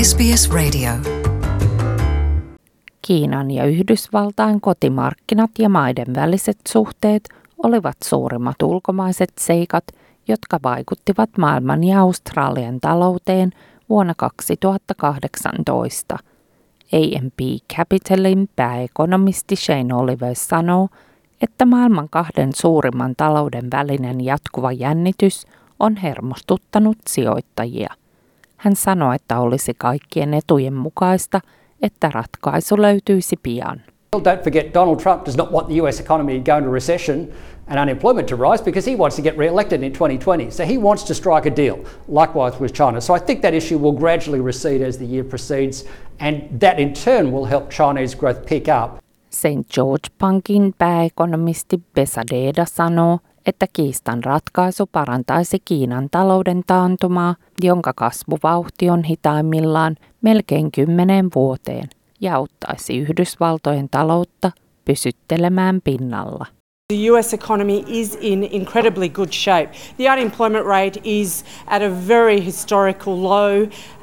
SBS Radio. Kiinan ja Yhdysvaltain kotimarkkinat ja maiden väliset suhteet olivat suurimmat ulkomaiset seikat, jotka vaikuttivat maailman ja Australian talouteen vuonna 2018. A&P Capitalin pääekonomisti Shane Oliver sanoo, että maailman kahden suurimman talouden välinen jatkuva jännitys on hermostuttanut sijoittajia. Hän sanoi, että olisi kaikkien etujen mukaista, että ratkaisu löytyisi pian. Don't forget, Donald Trump does not want the US economy to go into recession and unemployment to rise because he wants to get re-elected in 2020. So he wants to strike a deal, likewise with China. So I think that issue will gradually recede as the year proceeds, and that in turn will help Chinese growth pick up. St. George Bankin pääekonomisti Besadeda sanoo, että kiistan ratkaisu parantaisi Kiinan talouden taantumaa, jonka kasvuvauhti on hitaimmillaan melkein 10 vuoteen, ja auttaisi Yhdysvaltojen taloutta pysyttelemään pinnalla. The US economy is in incredibly good shape. The unemployment rate is at a very historical low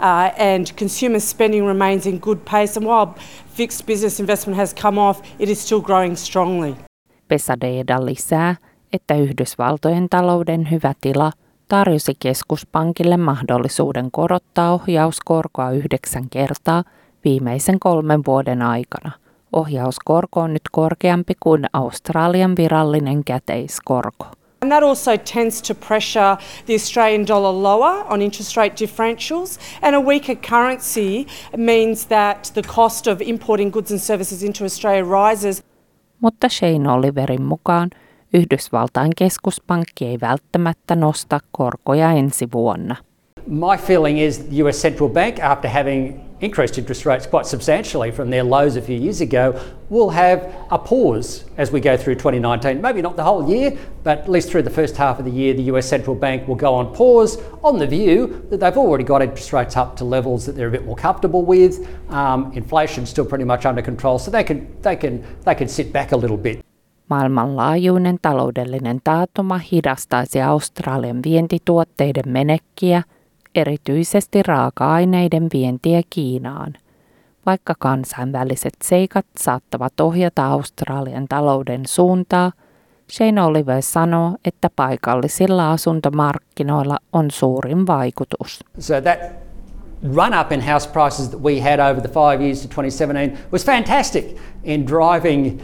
and consumer spending remains in good pace. And while fixed business investment has come off, it is still growing strongly. Besadeda lisää, että Yhdysvaltojen talouden hyvä tila tarjosi keskuspankille mahdollisuuden korottaa ohjauskorkoa 9 kertaa viimeisen 3 vuoden aikana. Ohjauskorko on nyt korkeampi kuin Australian virallinen käteiskorko. And that also tends to pressure the Australian dollar lower on interest rate differentials, and a weaker currency means that the cost of importing goods and services into Australia rises. Mutta Shane Oliverin mukaan Yhdysvaltain keskuspankki ei välttämättä nosta korkoja ensi vuonna. My feeling is the US Central Bank, after having increased interest rates quite substantially from their lows a few years ago, will have a pause as we go through 2019. Maybe not the whole year, but at least through the first half of the year, the US Central Bank will go on pause on the view that they've already got interest rates up to levels that they're a bit more comfortable with. Inflation's still pretty much under control, so they can sit back a little bit. Maailmanlaajuinen taloudellinen taantuma hidastaisi Australian vientituotteiden menekkiä, erityisesti raaka-aineiden vientiä Kiinaan. Vaikka kansainväliset seikat saattavat ohjata Australian talouden suuntaa, Shane Oliver sanoo, että paikallisilla asuntomarkkinoilla on suurin vaikutus. So that run up in house prices that we had over the 5 years to 2017 was fantastic in driving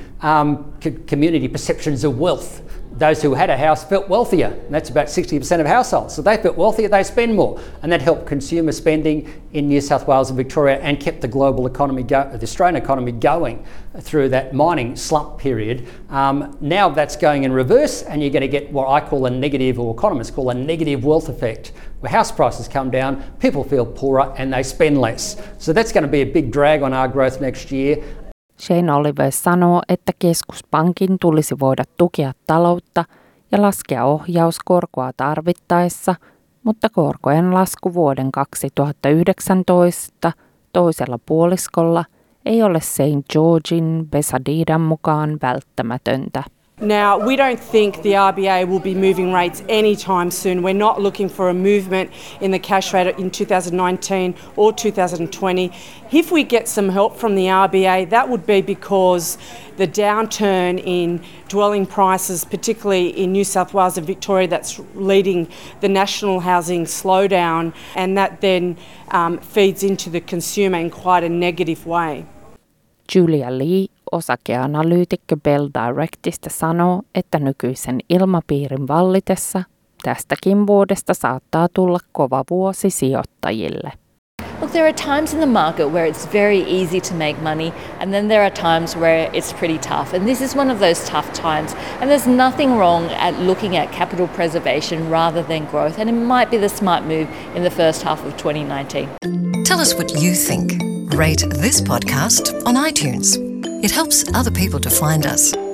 community perceptions of wealth. Those who had a house felt wealthier, and that's about 60% of households. So they felt wealthier, they spend more, and that helped consumer spending in New South Wales and Victoria and kept the global economy, the Australian economy going through that mining slump period. Now that's going in reverse, and you're going to get what I call a negative, or economists call a negative wealth effect, where house prices come down, people feel poorer, and they spend less. So that's going to be a big drag on our growth next year. Shane Oliver sanoo, että keskuspankin tulisi voida tukea taloutta ja laskea ohjauskorkoa tarvittaessa, mutta korkojen lasku vuoden 2019 toisella puoliskolla ei ole St. Georgein Besadedan mukaan välttämätöntä. Now, we don't think the RBA will be moving rates anytime soon. We're not looking for a movement in the cash rate in 2019 or 2020. If we get some help from the RBA, that would be because the downturn in dwelling prices, particularly in New South Wales and Victoria, that's leading the national housing slowdown, and that then feeds into the consumer in quite a negative way. Julia Lee, osakeanalyytikko Bell Directista, sanoo, että nykyisen ilmapiirin vallitessa tästäkin vuodesta saattaa tulla kova vuosi sijoittajille. Look, there are times in the market where it's very easy to make money, and then there are times where it's pretty tough. And this is one of those tough times. And there's nothing wrong at looking at capital preservation rather than growth. And it might be the smart move in the first half of 2019. Tell us what you think. Rate this podcast on iTunes. It helps other people to find us.